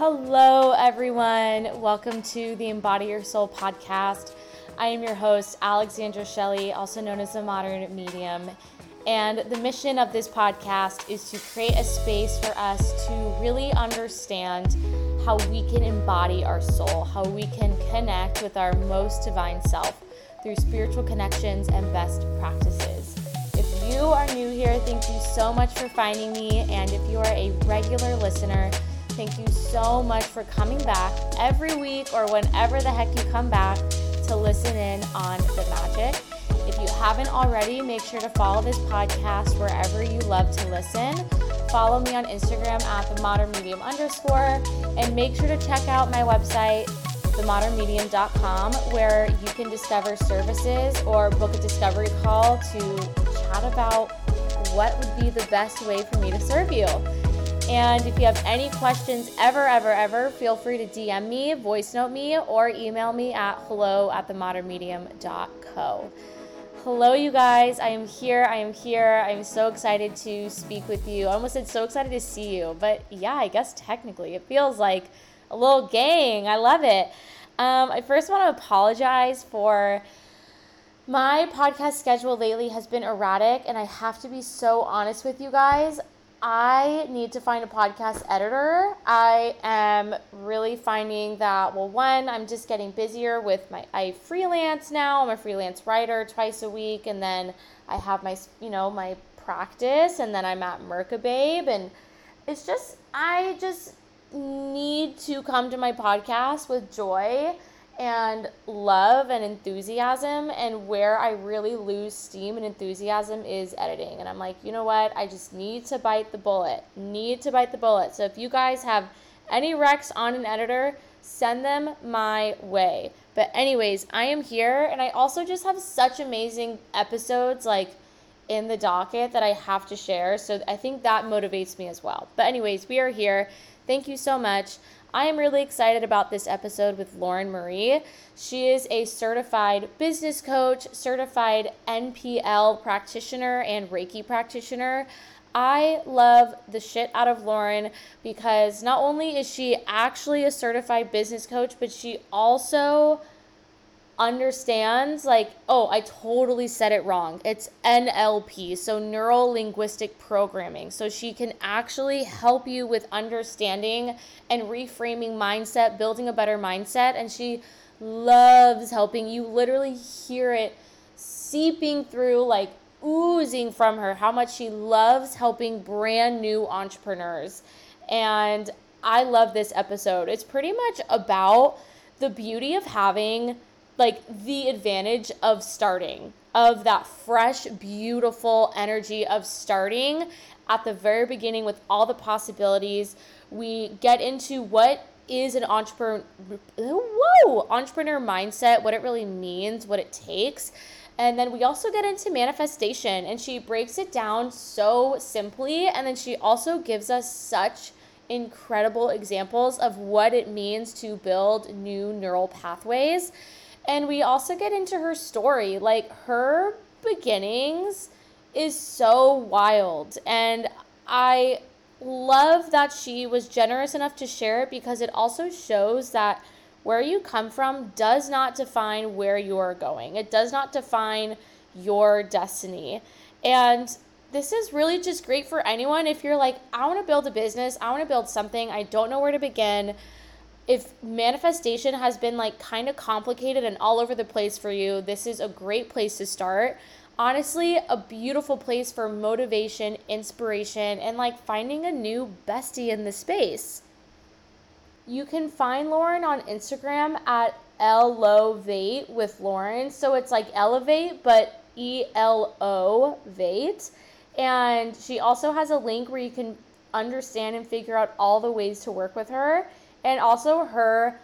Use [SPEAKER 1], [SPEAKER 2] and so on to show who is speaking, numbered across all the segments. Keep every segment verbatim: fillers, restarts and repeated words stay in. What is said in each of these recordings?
[SPEAKER 1] Hello, everyone. Welcome to the Embody Your Soul podcast. I am your host, Alexandra Shelley, also known as the Modern Medium. And the mission of this podcast is to create a space for us to really understand how we can embody our soul, how we can connect with our most divine self through spiritual connections and best practices. If you are new here, thank you so much for finding me. And if you are a regular listener, thank you so much for coming back every week or whenever the heck you come back to listen in on the magic. If you haven't already, make sure to follow this podcast wherever you love to listen. Follow me on Instagram at the modern medium underscore, and make sure to check out my website, the modern medium dot com, where you can discover services or book a discovery call to chat about what would be the best way for me to serve you. And if you have any questions ever, ever, ever, feel free to D M me, voice note me, or email me at hello at the modern medium dot co. Hello, you guys. I am here. I am here. I'm so excited to speak with you. I almost said so excited to see you, but yeah, I guess technically it feels like a little gang. I love it. Um, I first want to apologize for my podcast schedule lately has been erratic, and I have to be so honest with you guys. I need to find a podcast editor. I am really finding that, well, one, I'm just getting busier with my, I freelance now. I'm a freelance writer twice a week. And then I have my, you know, my practice, and then I'm at Merkababe. And it's just, I just need to come to my podcast with joy and love and enthusiasm, and where I really lose steam and enthusiasm is editing. And I'm like, you know what? I just need to bite the bullet. Need to bite the bullet. So if you guys have any recs on an editor, send them my way. But anyways, I am here, and I also just have such amazing episodes like in the docket that I have to share. So I think that motivates me as well. But anyways, we are here. Thank you so much. I am really excited about this episode with Lauren Marie. She is a certified business coach, certified N P L practitioner, and Reiki practitioner. I love the shit out of Lauren because not only is she actually a certified business coach, but she also understands, like, oh, I totally said it wrong. It's N L P, so neuro linguistic programming. So she can actually help you with understanding and reframing mindset, building a better mindset. And she loves helping. You literally hear it seeping through, like oozing from her, how much she loves helping brand new entrepreneurs. And I love this episode. It's pretty much about the beauty of having, like, the advantage of starting, of that fresh, beautiful energy of starting at the very beginning with all the possibilities. We get into what is an entrepreneur, whoa, entrepreneur mindset, what it really means, what it takes. And then we also get into manifestation, and she breaks it down so simply. And then she also gives us such incredible examples of what it means to build new neural pathways. And we also get into her story. Like, her beginnings is so wild. And I love that she was generous enough to share it, because it also shows that where you come from does not define where you are going. It does not define your destiny. And this is really just great for anyone. If you're like, I want to build a business, I want to build something, I don't know where to begin. If manifestation has been like kind of complicated and all over the place for you, this is a great place to start. Honestly, a beautiful place for motivation, inspiration, and like finding a new bestie in the space. You can find Lauren on Instagram at Elevate with Lauren. So it's like elevate, but E L O Vate. And she also has a link where you can understand and figure out all the ways to work with her. And also her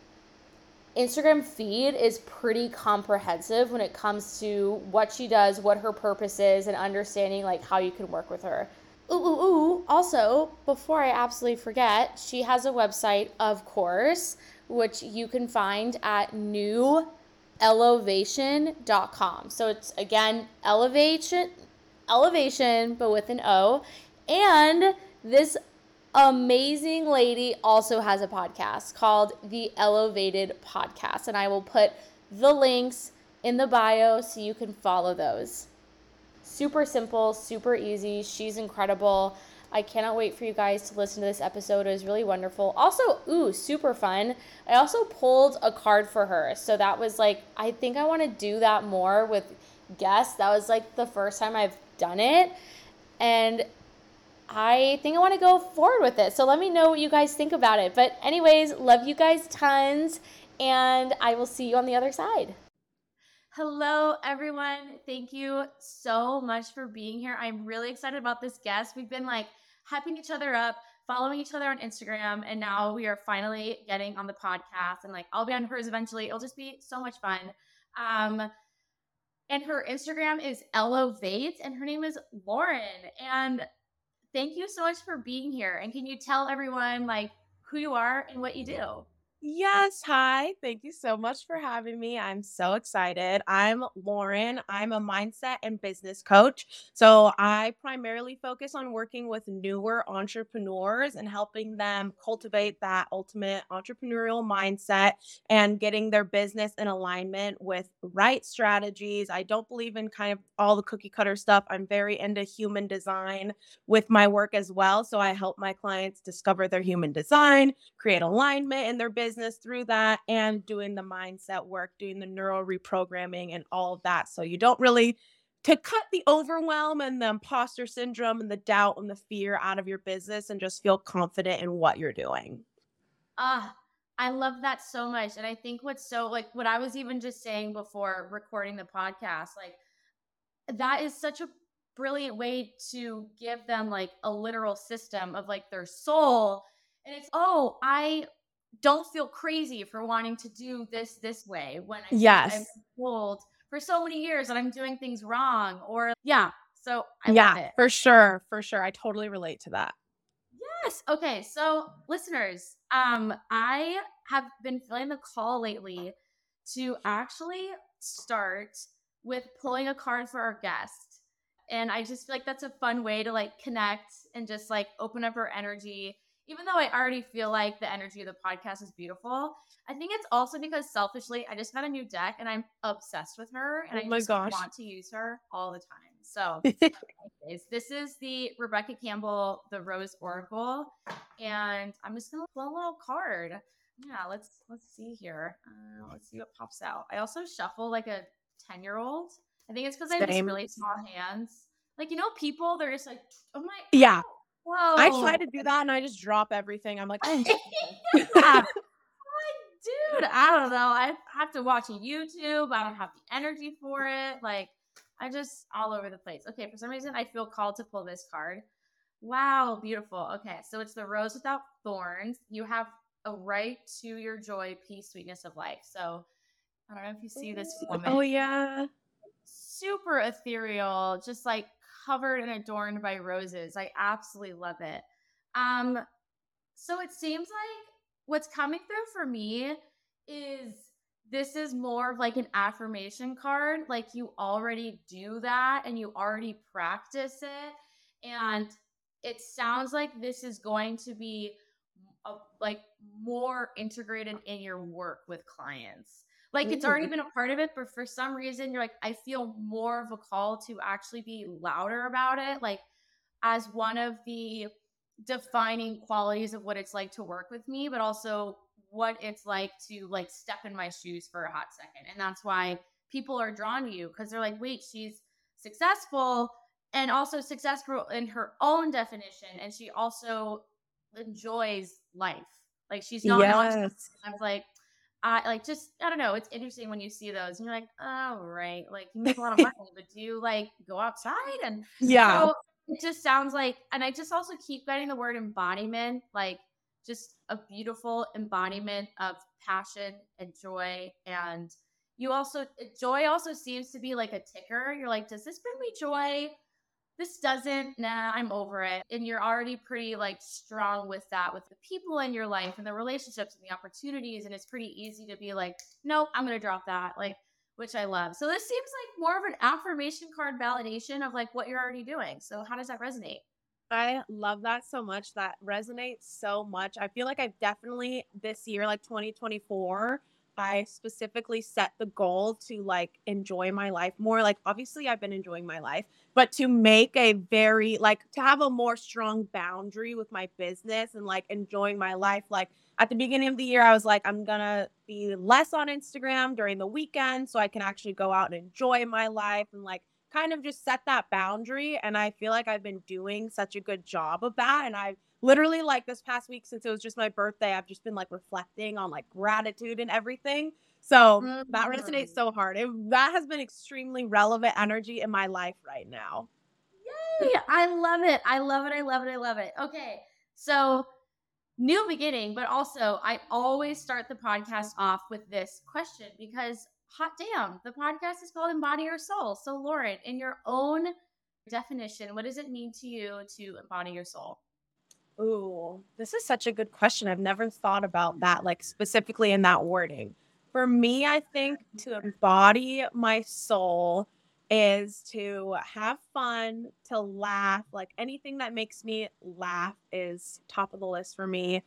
[SPEAKER 1] Instagram feed is pretty comprehensive when it comes to what she does, what her purpose is, and understanding like how you can work with her. Ooh, ooh, ooh. Also, before I absolutely forget, she has a website, of course, which you can find at new elevation dot com. So it's, again, elevation, elevation, but with an O. And this amazing lady also has a podcast called The Elevated Podcast, and I will put the links in the bio so you can follow those. Super simple, super easy. She's incredible. I cannot wait for you guys to listen to this episode. It was really wonderful. Also, ooh, super fun. I also pulled a card for her. So that was like, I think I want to do that more with guests. That was like the first time I've done it. And I think I want to go forward with it. So let me know what you guys think about it. But anyways, love you guys tons. And I will see you on the other side. Hello, everyone. Thank you so much for being here. I'm really excited about this guest. We've been like hyping each other up, following each other on Instagram, and now we are finally getting on the podcast. And like, I'll be on hers eventually. It'll just be so much fun. Um, and her Instagram is Elevate, and her name is Lauren. And thank you so much for being here. And can you tell everyone like who you are and what you do?
[SPEAKER 2] Yes, hi. Thank you so much for having me. I'm so excited. I'm Lauren. I'm a mindset and business coach. So I primarily focus on working with newer entrepreneurs and helping them cultivate that ultimate entrepreneurial mindset and getting their business in alignment with right strategies. I don't believe in kind of all the cookie cutter stuff. I'm very into human design with my work as well. So I help my clients discover their human design, create alignment in their business through that, and doing the mindset work, doing the neural reprogramming and all of that. So you don't really to cut the overwhelm and the imposter syndrome and the doubt and the fear out of your business and just feel confident in what you're doing.
[SPEAKER 1] Ah, I love that so much. And I think what's so like what I was even just saying before recording the podcast, like that is such a brilliant way to give them like a literal system of like their soul. And it's, oh, I don't feel crazy for wanting to do this this way when I think I've
[SPEAKER 2] Yes.
[SPEAKER 1] been told for so many years that I'm doing things wrong. Or, yeah. So I love
[SPEAKER 2] Yeah,
[SPEAKER 1] it.
[SPEAKER 2] for sure. For sure. I totally relate to that.
[SPEAKER 1] Yes. Okay. So, listeners, um, I have been feeling the call lately to actually start with pulling a card for our guest. And I just feel like that's a fun way to like connect and just like open up our energy. Even though I already feel like the energy of the podcast is beautiful, I think it's also because selfishly, I just got a new deck and I'm obsessed with her and
[SPEAKER 2] Oh
[SPEAKER 1] I
[SPEAKER 2] my
[SPEAKER 1] just
[SPEAKER 2] gosh.
[SPEAKER 1] want to use her all the time. So, anyways, this is the Rebecca Campbell, the Rose Oracle, and I'm just gonna pull a little card. Yeah, let's let's see here. Uh, let's see what pops out. I also shuffle like a ten year old. I think it's because I have just
[SPEAKER 2] Same.
[SPEAKER 1] really small hands. Like you know, people they're just like, oh my,
[SPEAKER 2] Yeah. I try
[SPEAKER 1] whoa,
[SPEAKER 2] to do that and I just drop everything. I'm like, oh.
[SPEAKER 1] yeah. Dude, I don't know. I have to watch YouTube. I don't have the energy for it. Like, I just all over the place. Okay, for some reason, I feel called to pull this card. Wow, beautiful. Okay, so it's the rose without thorns. You have a right to your joy, peace, sweetness of life. So, I don't know if you see this woman.
[SPEAKER 2] Oh yeah.
[SPEAKER 1] Super ethereal, just like covered and adorned by roses. I absolutely love it. Um, so it seems like what's coming through for me is this is more of like an affirmation card. Like you already do that and you already practice it. And it sounds like this is going to be a, like more integrated in your work with clients. Like it's already
[SPEAKER 2] Ooh.
[SPEAKER 1] been a part of it, but for some reason you're like, I feel more of a call to actually be louder about it. Like as one of the defining qualities of what it's like to work with me, but also what it's like to like step in my shoes for a hot second. And that's why people are drawn to you because they're like, wait, she's successful and also successful in her own definition. And she also enjoys life. Like she's not an entrepreneur.
[SPEAKER 2] Yes.
[SPEAKER 1] I was like, I like just I don't know. It's interesting when you see those and you're like, oh right, like you make a lot of money, but do you like go outside? And
[SPEAKER 2] Yeah.
[SPEAKER 1] so it just sounds like, and I just also keep getting the word embodiment, like just a beautiful embodiment of passion and joy. And you also joy also seems to be like a ticker. You're like, does this bring me joy? This doesn't, nah, I'm over it. And you're already pretty like strong with that, with the people in your life and the relationships and the opportunities. And it's pretty easy to be like, nope, I'm going to drop that. Like, which I love. So this seems like more of an affirmation card validation of like what you're already doing. So how does that resonate?
[SPEAKER 2] I love that so much. That resonates so much. I feel like I've definitely this year, like twenty twenty-four, I specifically set the goal to like enjoy my life more. Like, obviously, I've been enjoying my life, but to make a very, like, to have a more strong boundary with my business and like enjoying my life. Like, at the beginning of the year, I was like, I'm gonna be less on Instagram during the weekend so I can actually go out and enjoy my life and like kind of just set that boundary. And I feel like I've been doing such a good job of that. And I've literally, like, this past week, since it was just my birthday, I've just been like reflecting on like gratitude and everything. So that
[SPEAKER 1] Mhm.
[SPEAKER 2] resonates so hard. It, that has been extremely relevant energy in my life right now.
[SPEAKER 1] Yay! I love it. I love it. I love it. I love it. Okay. So, new beginning, but also I always start the podcast off with this question because hot damn, the podcast is called Embody Your Soul. So, Lauren, in your own definition, what does it mean to you to embody your soul?
[SPEAKER 2] Ooh, this is such a good question. I've never thought about that, like specifically in that wording. For me, I think to embody my soul is to have fun, to laugh. Like, anything that makes me laugh is top of the list for me.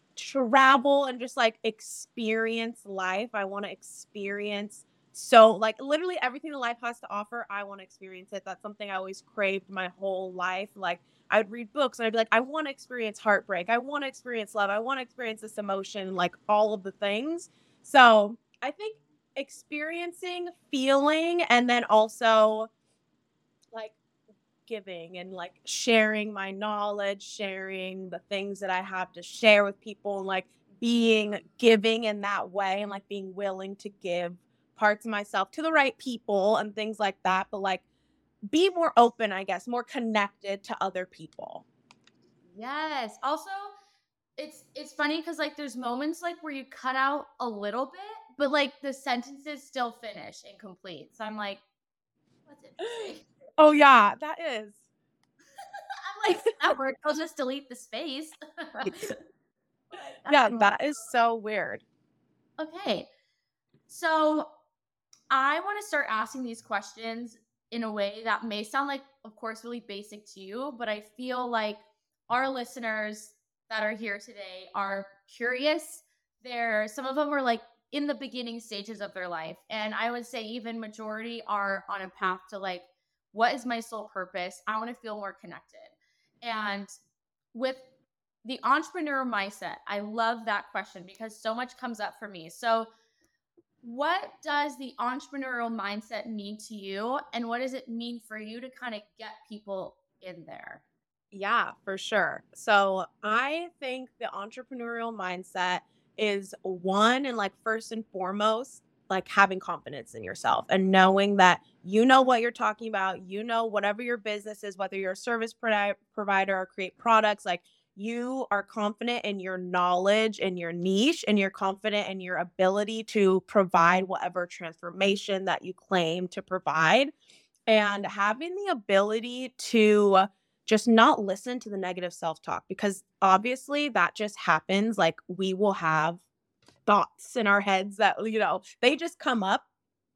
[SPEAKER 2] Travel and just like experience life. I want to experience so like literally everything that life has to offer. I want to experience it. That's something I always craved my whole life. Like, I would read books and I'd be like, I want to experience heartbreak. I want to experience love. I want to experience this emotion, like all of the things. So I think experiencing, feeling, and then also like giving and like sharing my knowledge, sharing the things that I have to share with people, and like being giving in that way and like being willing to give parts of myself to the right people and things like that. But like be more open, I guess, more connected to other people.
[SPEAKER 1] Yes. Also, it's it's funny because like there's moments like where you cut out a little bit, but like the sentences still finish incomplete. So I'm like, what's interesting?
[SPEAKER 2] Oh, yeah, that is.
[SPEAKER 1] I'm like, that word, I'll just delete the space.
[SPEAKER 2] Yeah,
[SPEAKER 1] But,
[SPEAKER 2] that is so weird.
[SPEAKER 1] okay. So I want to start asking these questions in a way that may sound like, of course, really basic to you, but I feel like our listeners that are here today are curious. They're some of them are like in the beginning stages of their life. And I would say even majority are on a path to like, what is my soul purpose? I want to feel more connected. And with the entrepreneur mindset, I love that question because so much comes up for me. So what does the entrepreneurial mindset mean to you? And what does it mean for you to kind of get people in there?
[SPEAKER 2] Yeah, for sure. So I think the entrepreneurial mindset is one and like first and foremost, like having confidence in yourself and knowing that you know what you're talking about. You know, whatever your business is, whether you're a service provi- provider or create products, like you are confident in your knowledge and your niche, and you're confident in your ability to provide whatever transformation that you claim to provide. And having the ability to just not listen to the negative self-talk, because obviously that just happens. Like, we will have thoughts in our heads that, you know, they just come up.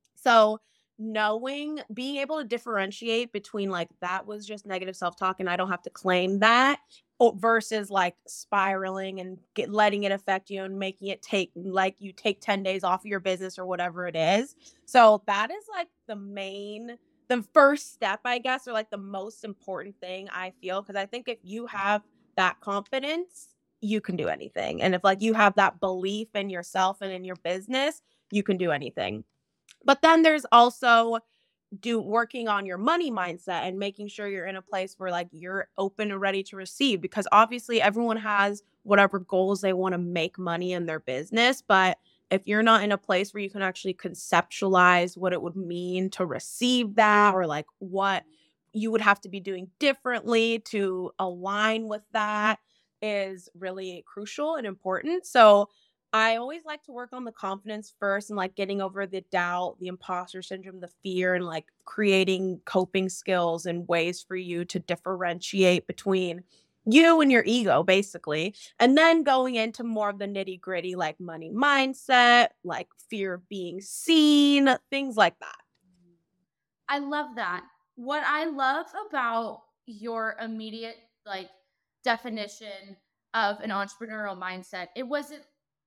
[SPEAKER 2] So knowing, being able to differentiate between like that was just negative self-talk and I don't have to claim that, o- versus like spiraling and get letting it affect you and making it take like you take ten days off of your business or whatever it is. So that is like the main the first step, I guess, or like the most important thing I feel, because I think if you have that confidence, you can do anything. And if like you have that belief in yourself and in your business, you can do anything. But then there's also do working on your money mindset and making sure you're in a place where like you're open and ready to receive, because obviously everyone has whatever goals they want to make money in their business, but if you're not in a place where you can actually conceptualize what it would mean to receive that, or like what you would have to be doing differently to align with that, is really crucial and important. So I always like to work on the confidence first and like getting over the doubt, the imposter syndrome, the fear, and like creating coping skills and ways for you to differentiate between you and your ego, basically. And then going into more of the nitty gritty, like money mindset, like fear of being seen, things like that.
[SPEAKER 1] I love that. What I love about your immediate like definition of an entrepreneurial mindset. It wasn't,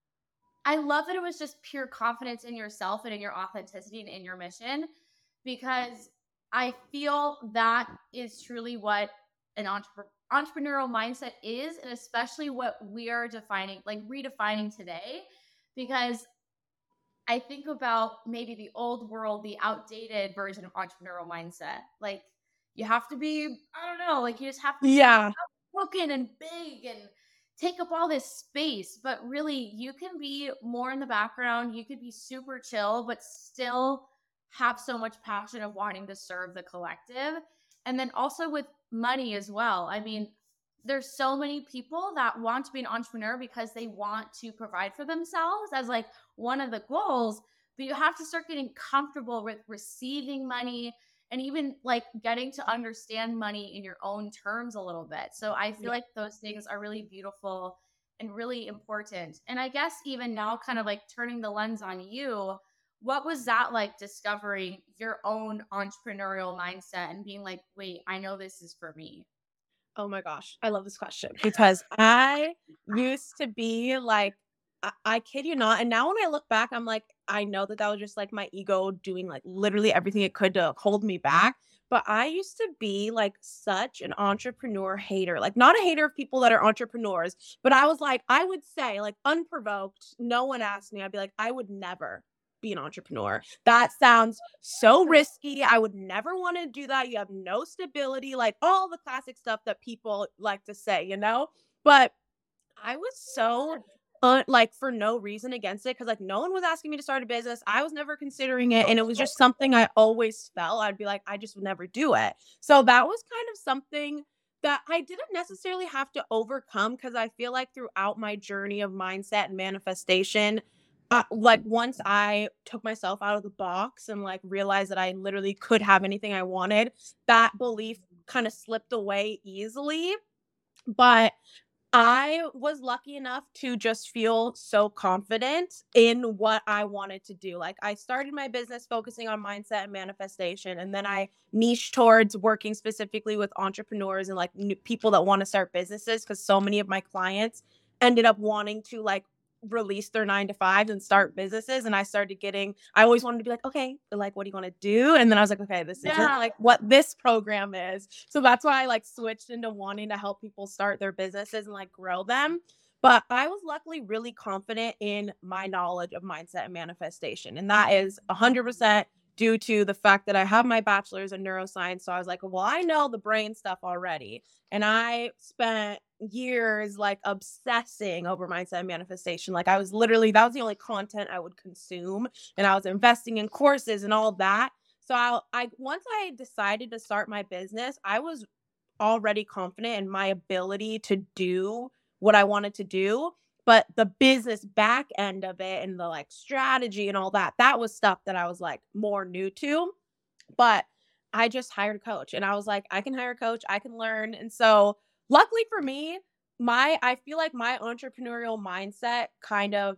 [SPEAKER 1] I love that it was just pure confidence in yourself and in your authenticity and in your mission, because I feel that is truly what an entre- entrepreneurial mindset is, and especially what we are defining, like redefining today. Because I think about maybe the old world, the outdated version of entrepreneurial mindset. Like you have to be, I don't know, like you just have to be
[SPEAKER 2] Yeah.
[SPEAKER 1] outspoken and big and take up all this space. But really, you can be more in the background. You could be super chill, but still have so much passion of wanting to serve the collective. And then also with money as well. I mean, there's so many people that want to be an entrepreneur because they want to provide for themselves as like one of the goals, but you have to start getting comfortable with receiving money and even like getting to understand money in your own terms a little bit. So I feel
[SPEAKER 2] Yeah.
[SPEAKER 1] like those things are really beautiful and really important. And I guess even now, kind of like turning the lens on you, what was that like discovering your own entrepreneurial mindset and being like, wait, I know this is for me?
[SPEAKER 2] Oh my gosh, I love this question because I used to be like, I, I kid you not. And now when I look back, I'm like, I know that that was just like my ego doing like literally everything it could to hold me back. But I used to be like such an entrepreneur hater, like not a hater of people that are entrepreneurs, but I was like, I would say, like unprovoked, no one asked me, I'd be like, I would never be an entrepreneur. That sounds so risky. I would never want to do that. You have no stability, like all the classic stuff that people like to say, you know? But I was so uh, like for no reason against it because like no one was asking me to start a business. I was never considering it. And it was just something I always felt. I'd be like, I just would never do it. So that was kind of something that I didn't necessarily have to overcome because I feel like throughout my journey of mindset and manifestation, uh, like once I took myself out of the box and like realized that I literally could have anything I wanted, that belief kind of slipped away easily. But I was lucky enough to just feel so confident in what I wanted to do. Like, I started my business focusing on mindset and manifestation, and then I niche towards working specifically with entrepreneurs and like new people that want to start businesses because so many of my clients ended up wanting to like release their nine to fives and start businesses. And I started getting, I always wanted to be like, okay, like, what do you want to do? And then I was like, okay, this isn't
[SPEAKER 1] Yeah.
[SPEAKER 2] like what this program is. So that's why I like switched into wanting to help people start their businesses and like grow them. But I was luckily really confident in my knowledge of mindset and manifestation. And that is one hundred percent due to the fact that I have my bachelor's in neuroscience. So I was like, well, I know the brain stuff already. And I spent years like obsessing over mindset and manifestation. Like I was literally, that was the only content I would consume. And I was investing in courses and all that. So I, I once I decided to start my business, I was already confident in my ability to do what I wanted to do. But the business back end of it and the like strategy and all that, that was stuff that I was like more new to. But I just hired a coach and I was like, I can hire a coach, I can learn. And so luckily for me, my I feel like my entrepreneurial mindset kind of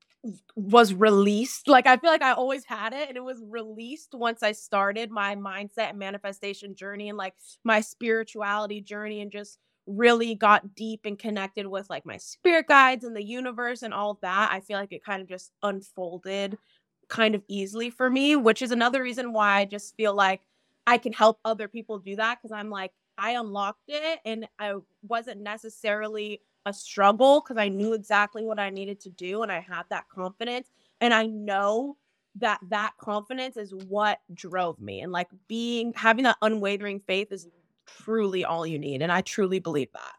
[SPEAKER 2] was released. Like I feel like I always had it and it was released once I started my mindset and manifestation journey and like my spirituality journey and just really got deep and connected with like my spirit guides and the universe and all of that. I feel like it kind of just unfolded kind of easily for me, which is another reason why I just feel like I can help other people do that because I'm like, I unlocked it and I wasn't necessarily a struggle because I knew exactly what I needed to do and I had that confidence. And I know that that confidence is what drove me. And like being, having that unwavering faith is truly all you need. And I truly believe that.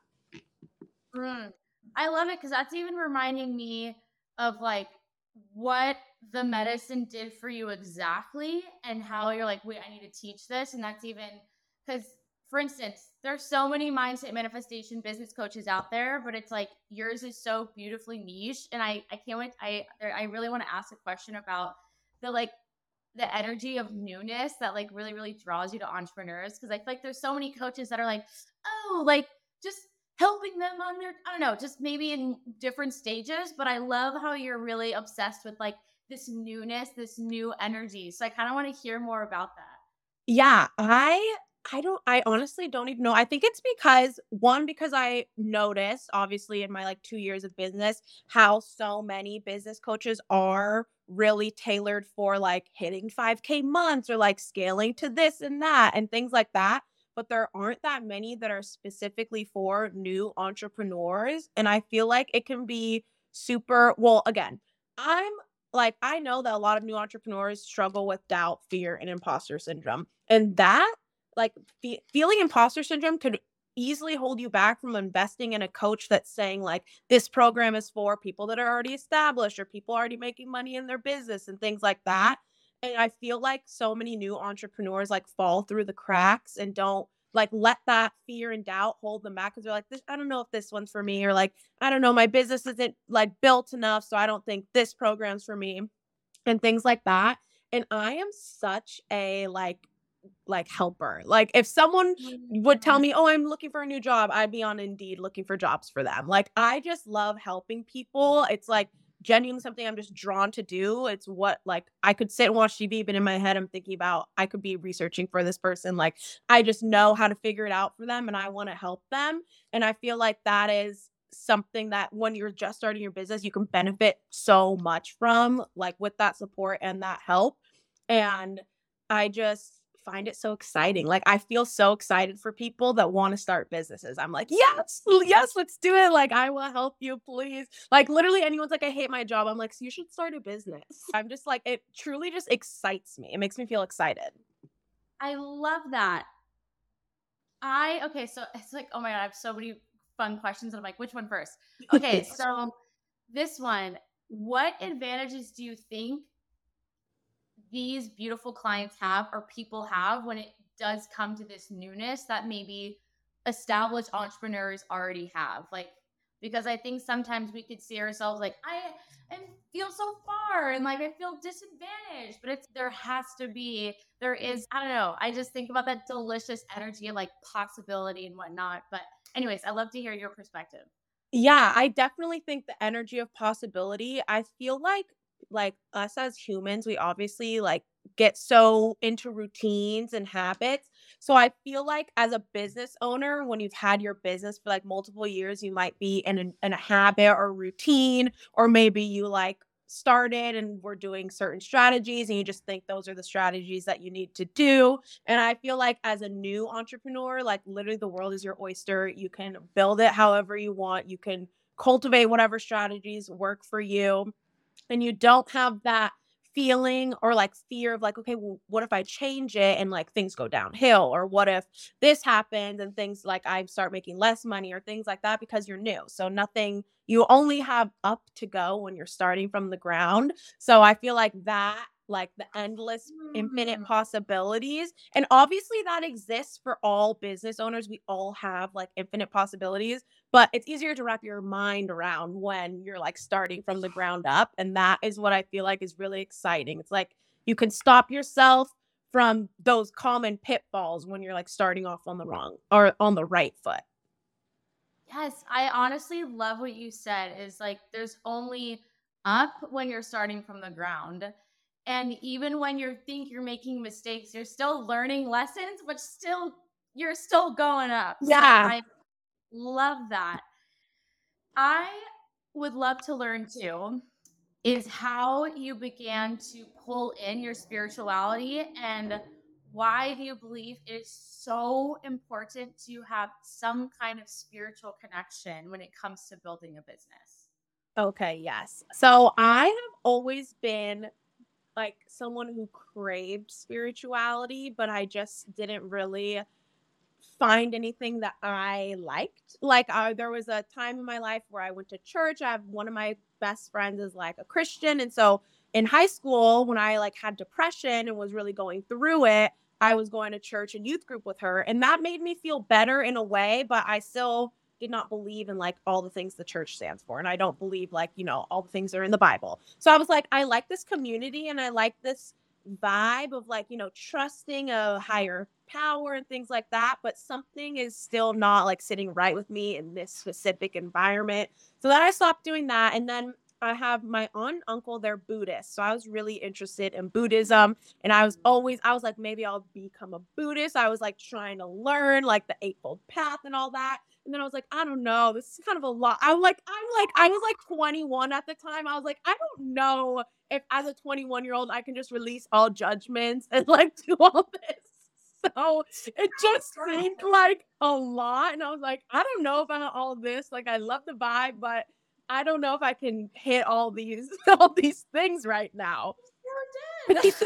[SPEAKER 1] Mm. I love it because that's even reminding me of like what the medicine did for you exactly and how you're like, wait, I need to teach this. And that's even because, for instance, there's so many mindset manifestation business coaches out there, but it's like yours is so beautifully niche. And I, I can't wait. I, I really want to ask a question about the like the energy of newness that like really, really draws you to entrepreneurs. Cause I feel like there's so many coaches that are like, oh, like just helping them on their, I don't know, just maybe in different stages. But I love how you're really obsessed with like this newness, this new energy. So I kind of want to hear more about that.
[SPEAKER 2] Yeah, I I don't I honestly don't even know. I think it's because one, because I noticed, obviously, in my, like, two years of business, how so many business coaches are really tailored for, like, hitting five K months or, like, scaling to this and that and things like that, but there aren't that many that are specifically for new entrepreneurs, and I feel like it can be super well, again, I'm like, I know that a lot of new entrepreneurs struggle with doubt, fear, and imposter syndrome, and that like, fe feeling imposter syndrome could easily hold you back from investing in a coach that's saying, like, "This program is for people that are already established or people already making money in their business," and things like that, and I feel like so many new entrepreneurs, like, fall through the cracks and don't, like, let that fear and doubt hold them back because 'cause they're like, "This I don't know if this one's for me," or like, "I don't know, my business isn't, like, built enough, so I don't think this program's for me," and things like that, and I am such a, like like, helper. Like, if someone would tell
[SPEAKER 1] Mhm.
[SPEAKER 2] me, "Oh, I'm looking for a new job," I'd be on Indeed looking for jobs for them. Like, I just love helping people. It's, like, genuinely something I'm just drawn to do. It's what like, I could sit and watch T V, but in my head, I'm thinking about I could be researching for this person. Like, I just know how to figure it out for them, and I wanna help them, and I feel like that is something that when you're just starting your business, you can benefit so much from, like, with that support and that help, and I just find it so exciting. Like, I feel so excited for people that wanna start businesses. I'm like, "Yes, l yes, let's do it, like, I will help you, please." Like, literally anyone's like, "I hate my job." I'm like, "So you should start a business." I'm just like it truly just excites me. It makes me feel excited.
[SPEAKER 1] I love that. I okay, so it's like, oh my god, I have so many fun questions, and I'm like, which one first? Okay, so this one, what advantages do you think these beautiful clients have or people have when it does come to this newness that maybe established entrepreneurs already have? Like, because I think sometimes we could see ourselves like, I and feel so far and like I feel disadvantaged, but it's there has to be, there is, I don't know. I just think about that delicious energy of like possibility and whatnot. But, anyways, I love to hear your perspective.
[SPEAKER 2] Yeah, I definitely think the energy of possibility. I feel like like us as humans, we obviously like get so into routines and habits. So I feel like as a business owner, when you've had your business for like multiple years, you might be in an, in a habit or routine, or maybe you like started and were doing certain strategies and you just think those are the strategies that you need to do. And I feel like as a new entrepreneur, like literally the world is your oyster. You can build it however you want. You can cultivate whatever strategies work for you. And you don't have that feeling or like fear of like, okay, well, what if I change it and like things go downhill? Or what if this happens and things like I start making less money or things like that because you're new. So nothing, you only have up to go when you're starting from the ground. So I feel like that, like the endless, infinite
[SPEAKER 1] Mm.
[SPEAKER 2] possibilities. And obviously that exists for all business owners. We all have like infinite possibilities, but it's easier to wrap your mind around when you're like starting from the ground up. And that is what I feel like is really exciting. It's like you can stop yourself from those common pitfalls when you're like starting off on the wrong or on the right foot.
[SPEAKER 1] Yes, I honestly love what you said is like there's only up when you're starting from the ground. And even when you think you're making mistakes, you're still learning lessons, but still you're still going up. So
[SPEAKER 2] Yeah.
[SPEAKER 1] I love that. I would love to learn too is how you began to pull in your spirituality and why do you believe it is so important to have some kind of spiritual connection when it comes to building a business?
[SPEAKER 2] Okay. Yes. So I have always been like someone who craved spirituality, but I just didn't really find anything that I liked. Like, uh, there was a time in my life where I went to church. I have one of my best friends is like a Christian, and so in high school, when I like had depression and was really going through it, I was going to church and youth group with her, and that made me feel better in a way. But I still did not believe in like all the things the church stands for, and I don't believe like you know all the things that are in the Bible. So I was like, I like this community, and I like this vibe of like, you know, trusting a higher power and things like that, but something is still not like sitting right with me in this specific environment. So then I stopped doing that. And then I have my aunt and uncle, they're Buddhist. So I was really interested in Buddhism. And I was always, I was like, maybe I'll become a Buddhist. I was like trying to learn like the Eightfold Path and all that. And then I was like, I don't know, this is kind of a lot. I'm like, I'm like, I was like twenty-one at the time. I was like, I don't know if as a twenty-one year old, I can just release all judgments and like do all this. So it just seemed like a lot. And I was like, I don't know about all this. Like, I love the vibe, but I don't know if I can hit all these all these things right now.
[SPEAKER 1] You did.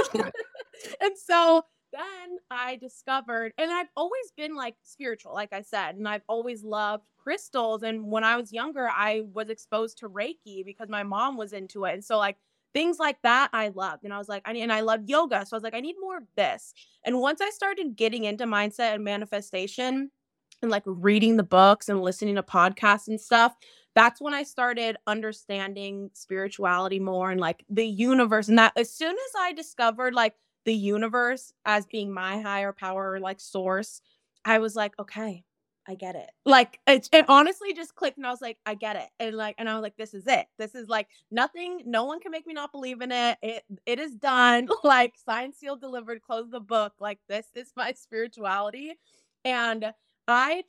[SPEAKER 2] And so then I discovered, and I've always been like spiritual, like I said, and I've always loved crystals. And when I was younger, I was exposed to Reiki because my mom was into it. And so like things like that I loved. And I was like, I and I loved yoga. So I was like, I need more of this. And once I started getting into mindset and manifestation and like reading the books and listening to podcasts and stuff, that's when I started understanding spirituality more and like the universe. And that as soon as I discovered like the universe as being my higher power or like source, I was like, okay, I get it. Like it, it honestly just clicked and I was like, I get it. And like, and I was like, this is it. This is like nothing, no one can make me not believe in it. It it is done. Like signed, sealed, delivered, close the book. Like this is my spirituality. And I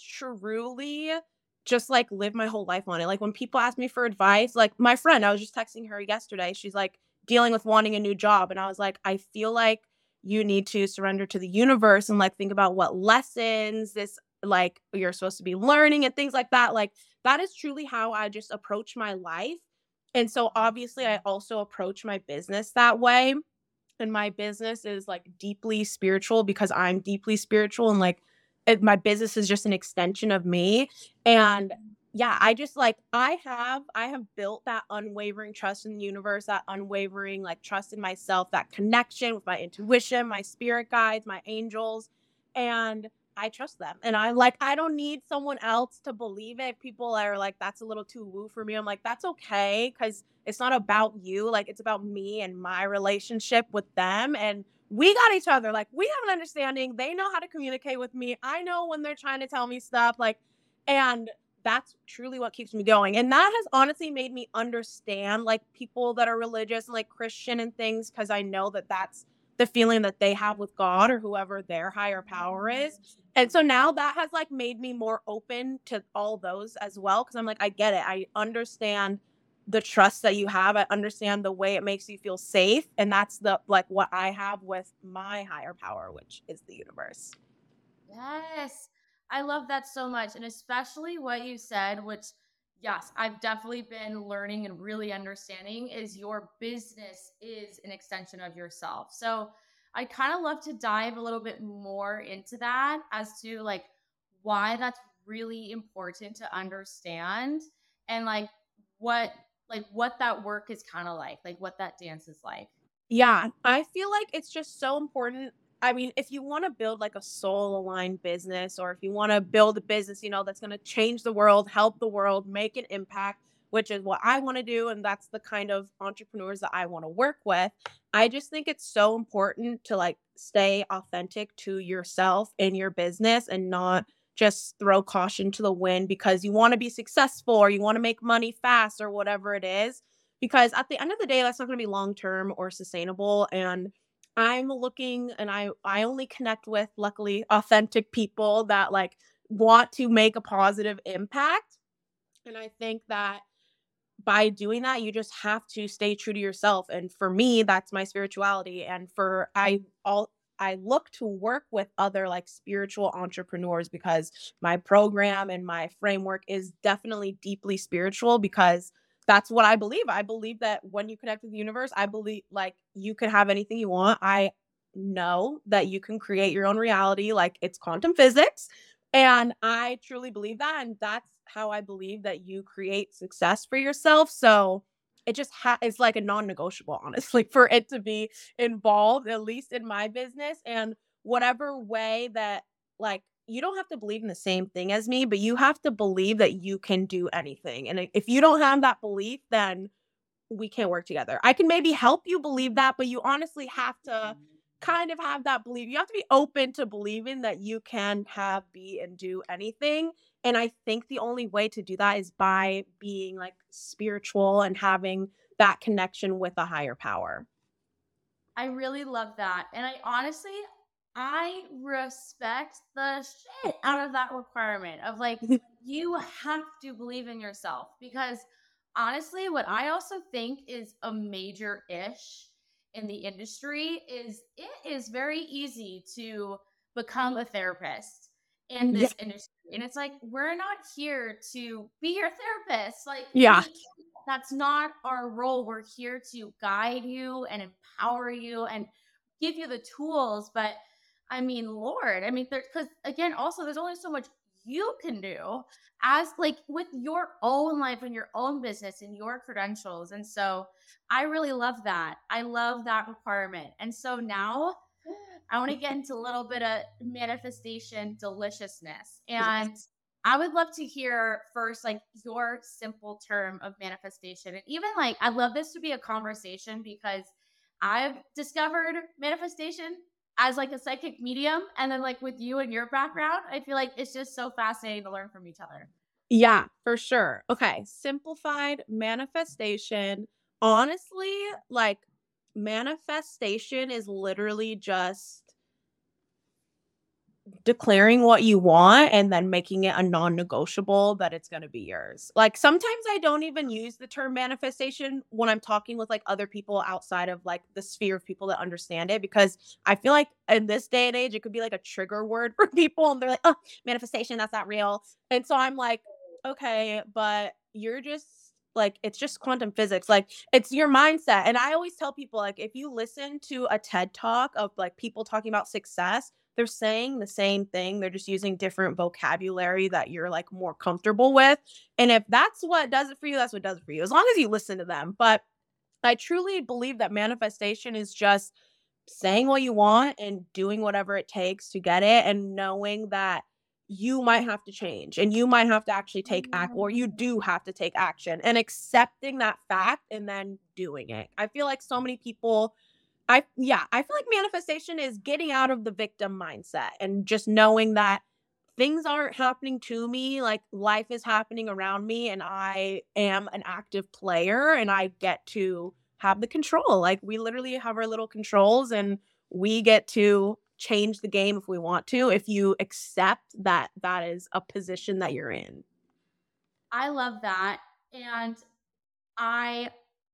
[SPEAKER 2] truly just like live my whole life on it. Like when people ask me for advice, like my friend, I was just texting her yesterday. She's like dealing with wanting a new job. And I was like, I feel like you need to surrender to the universe and like think about what lessons this like you're supposed to be learning and things like that. Like that is truly how I just approach my life. And so obviously I also approach my business that way. And my business is like deeply spiritual because I'm deeply spiritual and like it, my business is just an extension of me. And yeah, I just like I have I have built that unwavering trust in the universe, that unwavering like trust in myself, that connection with my intuition, my spirit guides, my angels, and I trust them. And I like I don't need someone else to believe it. People are like that's a little too woo for me. I'm like that's okay cuz it's not about you, like it's about me and my relationship with them and we got each other. Like we have an understanding. They know how to communicate with me. I know when they're trying to tell me stuff like and that's truly what keeps me going. And that has honestly made me understand like people that are religious and like Christian and things because I know that that's the feeling that they have with God or whoever their higher power is. And so now that has like made me more open to all those as well because I'm like I get it. I understand the trust that you have. I understand the way it makes you feel safe. And that's the like what I have with my higher power, which is the universe.
[SPEAKER 1] Yes. I love that so much. And especially what you said, which, yes, I've definitely been learning and really understanding is your business is an extension of yourself. So I kind of love to dive a little bit more into that as to like why that's really important to understand and like what like what that work is kind of like, like what that dance is like.
[SPEAKER 2] Yeah, I feel like it's just so important. I mean, if you want to build like a soul aligned business, or if you want to build a business, you know, that's going to change the world, help the world, make an impact, which is what I want to do. And that's the kind of entrepreneurs that I want to work with. I just think it's so important to like stay authentic to yourself in your business and not just throw caution to the wind because you want to be successful or you want to make money fast or whatever it is because at the end of the day that's not going to be long term or sustainable and I'm looking and I I only connect with luckily authentic people that like want to make a positive impact and I think that by doing that you just have to stay true to yourself and for me that's my spirituality and for I all I look to work with other like spiritual entrepreneurs because my program and my framework is definitely deeply spiritual because that's what I believe. I believe that when you connect with the universe, I believe like you can have anything you want. I know that you can create your own reality, like it's quantum physics. And I truly believe that. And that's how I believe that you create success for yourself. So it just ha- it's like a non-negotiable, honestly, for it to be involved, at least in my business. And whatever way that like you don't have to believe in the same thing as me, but you have to believe that you can do anything. And if you don't have that belief, then we can't work together. I can maybe help you believe that, but you honestly have to kind of have that belief. You have to be open to believing that you can have, be, and do anything. And I think the only way to do that is by being like spiritual and having that connection with a higher power.
[SPEAKER 1] I really love that. And I honestly, I respect the shit out of that requirement of like, you have to believe in yourself because honestly, what I also think is a major ish in the industry is it is very easy to become a therapist in
[SPEAKER 2] Yeah.
[SPEAKER 1] this industry. And it's like, we're not here to be your therapist. Like,
[SPEAKER 2] Yeah.
[SPEAKER 1] we that's not our role. We're here to guide you and empower you and give you the tools. But I mean, Lord, I mean, because again, also, there's only so much you can do as like with your own life and your own business and your credentials. And so I really love that. I love that requirement. And so now I want to get into a little bit of manifestation deliciousness. And I would love to hear first, like your simple term of manifestation. And even like, I'd love this to be a conversation because I've discovered manifestation as like a psychic medium. And then like with you and your background, I feel like it's just so fascinating to learn from each other.
[SPEAKER 2] Yeah, for sure. Okay. Simplified manifestation. Honestly, like manifestation is literally just declaring what you want and then making it a non-negotiable that it's going to be yours. Like sometimes I don't even use the term manifestation when I'm talking with like other people outside of like the sphere of people that understand it because I feel like in this day and age it could be like a trigger word for people and they're like, "Oh, manifestation, that's not real." And so I'm like, "Okay, but you're just like it's just quantum physics. Like it's your mindset." And I always tell people like if you listen to a TED Talk of like people talking about success, they're saying the same thing. They're just using different vocabulary that you're like more comfortable with. And if that's what does it for you, that's what does it for you, as long as you listen to them. But I truly believe that manifestation is just saying what you want and doing whatever it takes to get it and knowing that you might have to change and you might have to actually take act or you do have to take action and accepting that fact and then doing it. I feel like so many people I yeah, I feel like manifestation is getting out of the victim mindset and just knowing that things aren't happening to me, like life is happening around me and I am an active player and I get to have the control. Like we literally have our little controls and we get to change the game if we want to, if you accept that that is a position that you're in.
[SPEAKER 1] I love that. And I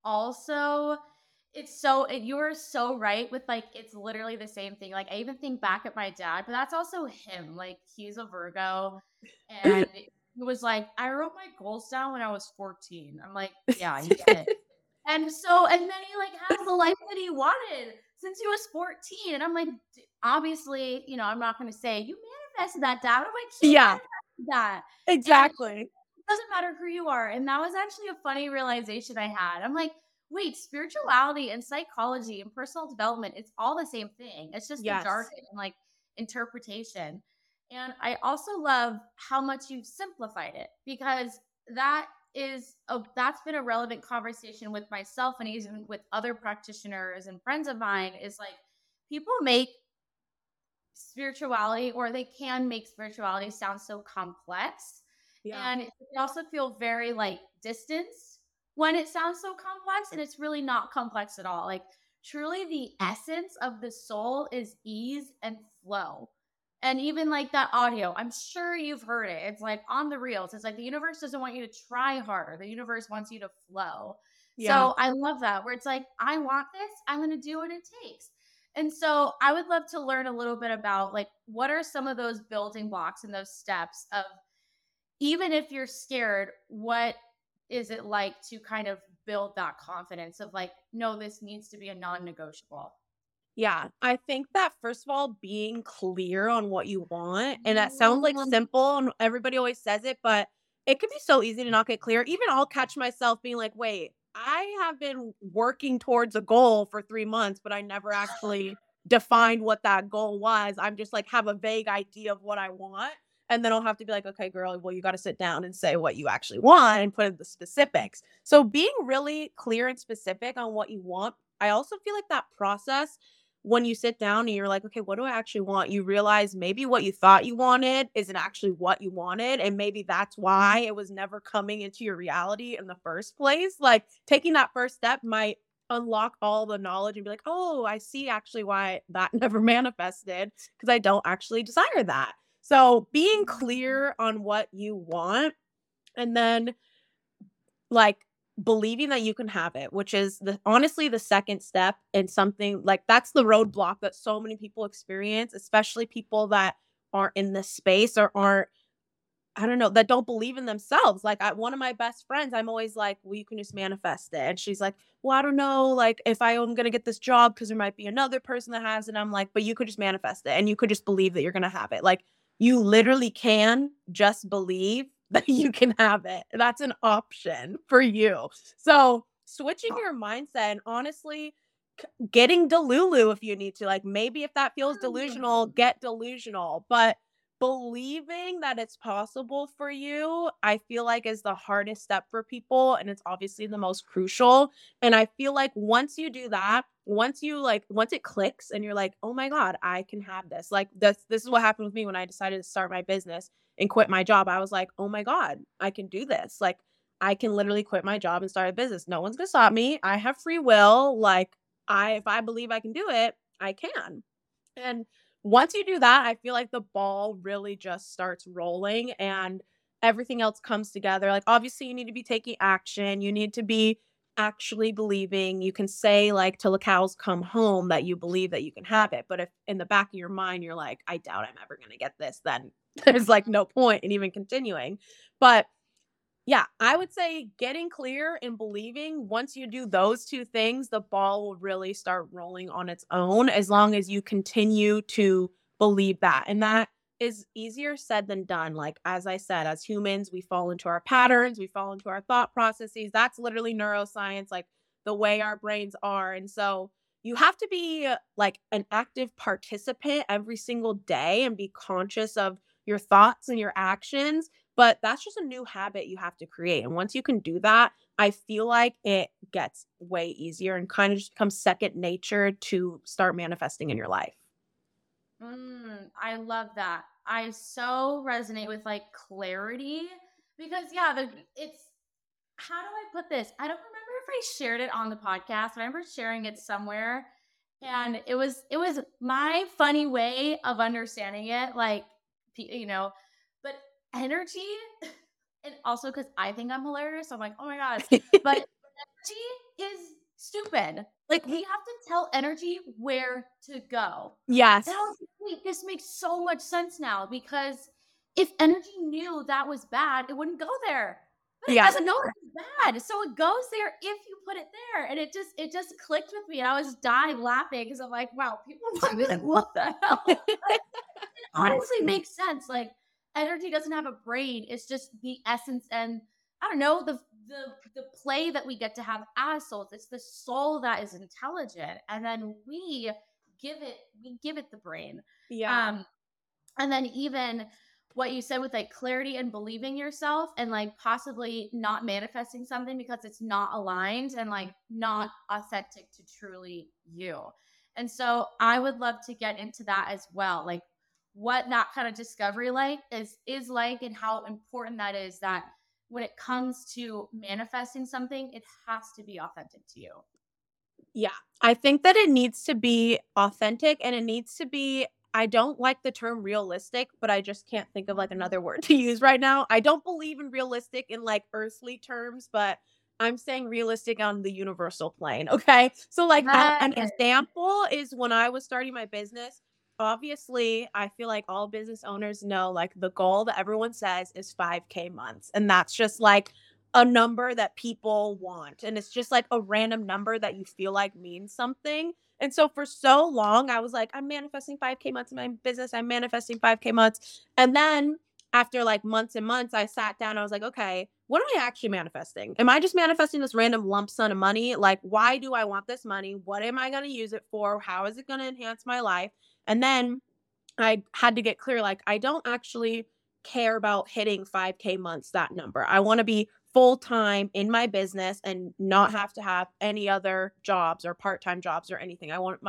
[SPEAKER 1] also, it's so, it, you're so right with like, it's literally the same thing. Like, I even think back at my dad, but that's also him. Like, he's a Virgo and he was like, I wrote my goals down when I was fourteen. I'm like, yeah, he did. And so, and then he like has the life that he wanted since he was fourteen. And I'm like, obviously, you know, I'm not going to say you manifested that, dad. I'm like, he
[SPEAKER 2] Yeah,
[SPEAKER 1] manifested that. And
[SPEAKER 2] exactly.
[SPEAKER 1] doesn't matter who you are. And that was actually a funny realization I had. I'm like, wait, spirituality and psychology and personal development, it's all the same thing. It's just the
[SPEAKER 2] Yes.
[SPEAKER 1] jargon and like interpretation. And I also love how much you've simplified it because that is a that's been a relevant conversation with myself and even with other practitioners and friends of mine is like people make spirituality or they can make spirituality sound so complex
[SPEAKER 2] Yeah.
[SPEAKER 1] and it can also feel very like distance when it sounds so complex and it's really not complex at all. Like truly the essence of the soul is ease and flow. And even like that audio, I'm sure you've heard it. It's like on the reels. It's like the universe doesn't want you to try harder. The universe wants you to flow.
[SPEAKER 2] Yeah.
[SPEAKER 1] So I love that where it's like, I want this. I'm going to do what it takes. And so I would love to learn a little bit about like what are some of those building blocks and those steps of even if you're scared, what is it like to kind of build that confidence of like, no, this needs to be a non-negotiable.
[SPEAKER 2] Yeah, I think that first of all, being clear on what you want, and that sounds like simple and everybody always says it, but it could be so easy to not get clear. Even I'll catch myself being like, wait, I have been working towards a goal for three months, but I never actually defined what that goal was. I'm just like have a vague idea of what I want. And then I'll have to be like, okay, girl, well, you got to sit down and say what you actually want and put in the specifics. So being really clear and specific on what you want, I also feel like that process when you sit down and you're like, okay, what do I actually want? You realize maybe what you thought you wanted isn't actually what you wanted. And maybe that's why it was never coming into your reality in the first place. Like taking that first step might unlock all the knowledge and be like, oh, I see actually why that never manifested because I don't actually desire that. So being clear on what you want and then like believing that you can have it, which is the honestly the second step in something like that's the roadblock that so many people experience, especially people that aren't in this space or aren't I don't know, that don't believe in themselves. Like I, one of my best friends, I'm always like, well, you can just manifest it. And she's like, well, I don't know, like if I am going to get this job because there might be another person that has it. I'm like, but you could just manifest it and you could just believe that you're going to have it. Like you literally can just believe that you can have it. That's an option for you. So switching your mindset and honestly, c- getting Delulu if you need to, like maybe if that feels delusional, get delusional. But believing that it's possible for you, I feel like is the hardest step for people and it's obviously the most crucial. And I feel like once you do that, once you like once it clicks and you're like, "Oh my god, I can have this." Like this this is what happened with me when I decided to start my business and quit my job. I was like, "Oh my god, I can do this." Like I can literally quit my job and start a business. No one's going to stop me. I have free will. Like I if I believe I can do it, I can. And once you do that, I feel like the ball really just starts rolling and everything else comes together. Like, obviously, you need to be taking action. You need to be actually believing. You can say, like, till the cows come home that you believe that you can have it. But if in the back of your mind, you're like, I doubt I'm ever going to get this, then there's like no point in even continuing. But yeah, I would say getting clear and believing, once you do those two things, the ball will really start rolling on its own as long as you continue to believe that. And that is easier said than done. Like, as I said, as humans, we fall into our patterns, we fall into our thought processes. That's literally neuroscience, like the way our brains are. And so you have to be uh, like an active participant every single day and be conscious of your thoughts and your actions, but that's just a new habit you have to create. And once you can do that, I feel like it gets way easier and kind of just becomes second nature to start manifesting in your life.
[SPEAKER 1] Mm, I love that. I so resonate with like clarity because yeah, the it's how do I put this? I don't remember if I shared it on the podcast. I remember sharing it somewhere and it was it was my funny way of understanding it like you know, but energy and also cuz I think I'm hilarious. I'm like, "Oh my god." But energy is stupid. Like we have to tell energy where to go. And I
[SPEAKER 2] Yes.
[SPEAKER 1] was like, wait, this makes so much sense now because if energy knew that was bad, it wouldn't go there. But it
[SPEAKER 2] Yeah.
[SPEAKER 1] doesn't know it's bad. So it goes there if you put it there. And it just it just clicked with me. And I was dying laughing because I'm like, wow, people might be like, what the hell? But it honestly makes sense. Like energy doesn't have a brain. It's just the essence and I don't know, the the the play that we get to have as souls. It's the soul that is intelligent. And then we give it we give it the brain.
[SPEAKER 2] Yeah.
[SPEAKER 1] Um and then even what you said with like clarity and believing yourself and like possibly not manifesting something because it's not aligned and like not authentic to truly you. And so I would love to get into that as well. Like what that kind of discovery like is is like and how important that is that when it comes to manifesting something, it has to be authentic to you.
[SPEAKER 2] Yeah. I think that it needs to be authentic and it needs to be I don't like the term realistic, but I just can't think of like another word to use right now. I don't believe in realistic in like earthly terms, but I'm saying realistic on the universal plane. Okay. So, like, a- an
[SPEAKER 1] Yes.
[SPEAKER 2] example is when I was starting my business. Obviously, I feel like all business owners know like the goal that everyone says is five K months. And that's just like a number that people want. And it's just like a random number that you feel like means something. And so for so long, I was like, I'm manifesting five K months in my business. I'm manifesting five K months. And then after like months and months, I sat down. I was like, okay, what am I actually manifesting? Am I just manifesting this random lump sum of money? Like, why do I want this money? What am I going to use it for? How is it going to enhance my life? And then I had to get clear, like, I don't actually care about hitting five K months, that number. I want to be full time in my business and not have to have any other jobs or part time jobs or anything. I want my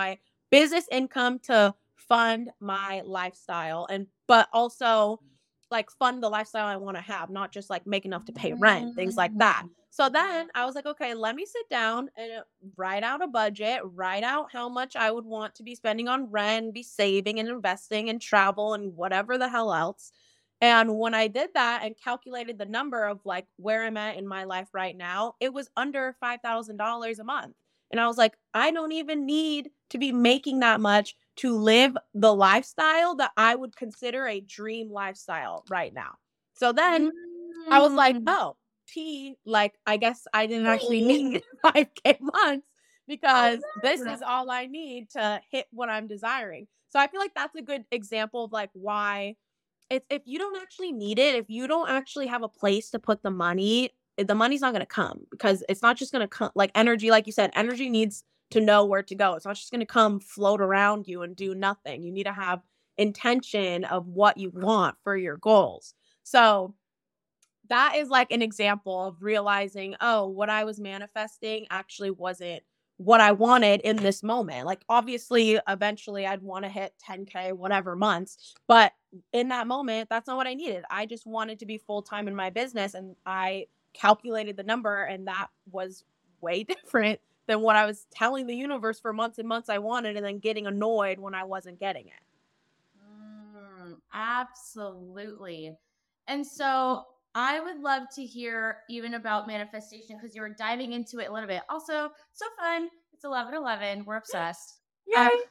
[SPEAKER 2] business income to fund my lifestyle and but also like fund the lifestyle I want to have, not just like make enough to pay rent, things like that. So then I was like, okay, let me sit down and uh, write out a budget, write out how much I would want to be spending on rent, be saving and investing and travel and whatever the hell else. And when I did that and calculated the number of like where I'm at in my life right now, it was under five thousand dollars a month. And I was like, I don't even need to be making that much to live the lifestyle that I would consider a dream lifestyle right now. So then I was like,
[SPEAKER 1] Mm.
[SPEAKER 2] oh, T, like, I guess I didn't actually need five K months because this is all I need to hit what I'm desiring. So I feel like that's a good example of like why it's if you don't actually need it, if you don't actually have a place to put the money, eh, the money's not gonna come because it's not just gonna come like energy, like you said, energy needs to know where to go. It's not just gonna come float around you and do nothing. You need to have intention of what you want for your goals. So that is like an example of realizing, oh, what I was manifesting actually wasn't what I wanted in this moment. Like, obviously, eventually I'd want to hit ten K, whatever months. But in that moment, that's not what I needed. I just wanted to be full time in my business. And I calculated the number, and that was way different than what I was telling the universe for months and months I wanted, and then getting annoyed when I wasn't getting it.
[SPEAKER 1] Mm, absolutely. And so I would love to hear even about manifestation because you were diving into it a little bit. Also, so fun. It's eleven eleven. We're obsessed.
[SPEAKER 2] Yay.
[SPEAKER 1] Um,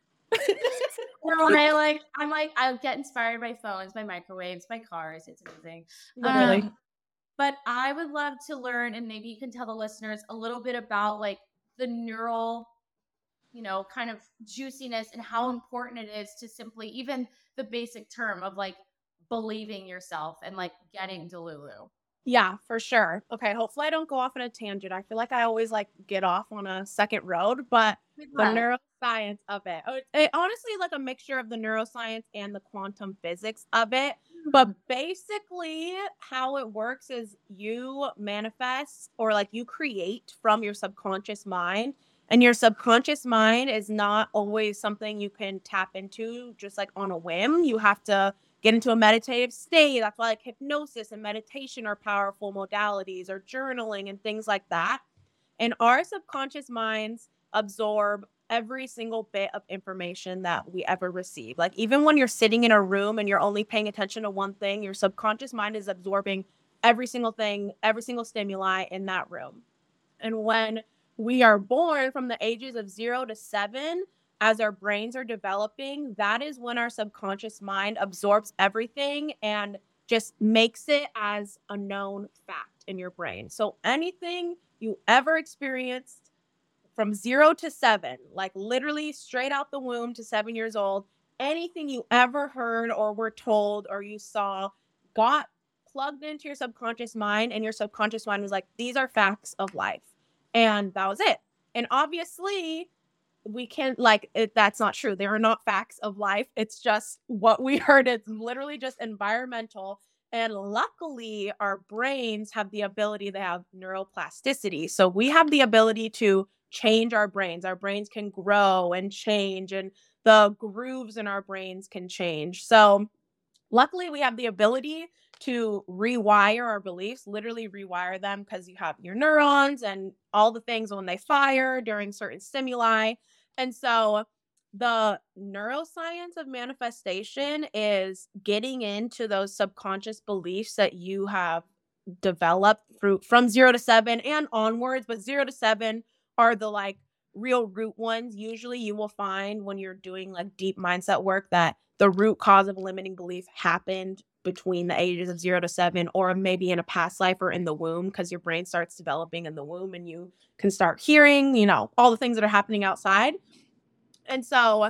[SPEAKER 1] I like I'm like I get inspired by phones, by microwaves, by cars. It's amazing.
[SPEAKER 2] Literally.
[SPEAKER 1] Um, but I would love to learn, and maybe you can tell the listeners a little bit about like the neural, you know, kind of juiciness and how important it is to simply even the basic term of like believing yourself and like getting Delulu.
[SPEAKER 2] Yeah, for sure. Okay, hopefully I don't go off on a tangent. I feel like I always like get off on a second road, but
[SPEAKER 1] Good
[SPEAKER 2] the
[SPEAKER 1] luck.
[SPEAKER 2] neuroscience of it, oh, it, it honestly like a mixture of the neuroscience and the quantum physics of it. But basically, how it works is you manifest or like you create from your subconscious mind. And your subconscious mind is not always something you can tap into just like on a whim. You have to get into a meditative state. That's why like hypnosis and meditation are powerful modalities, or journaling and things like that. And our subconscious minds absorb every single bit of information that we ever receive. Like even when you're sitting in a room and you're only paying attention to one thing, your subconscious mind is absorbing every single thing, every single stimuli in that room. And when we are born from the ages of zero to seven, as our brains are developing, that is when our subconscious mind absorbs everything and just makes it as a known fact in your brain. So anything you ever experienced from zero to seven, like literally straight out the womb to seven years old, anything you ever heard or were told or you saw got plugged into your subconscious mind, and your subconscious mind was like, these are facts of life. And that was it. And obviously, we can't like it, that's not true. They are not facts of life. It's just what we heard. It's literally just environmental. And luckily, our brains have the ability, they have neuroplasticity. So we have the ability to change our brains. Our brains can grow and change, and the grooves in our brains can change. So luckily, we have the ability to rewire our beliefs, literally rewire them, because you have your neurons and all the things when they fire during certain stimuli. And so the neuroscience of manifestation is getting into those subconscious beliefs that you have developed through from zero to seven and onwards, but zero to seven are the like real root ones. Usually you will find when you're doing like deep mindset work that the root cause of limiting belief happened between the ages of zero to seven, or maybe in a past life or in the womb, because your brain starts developing in the womb and you can start hearing, you know, all the things that are happening outside. And so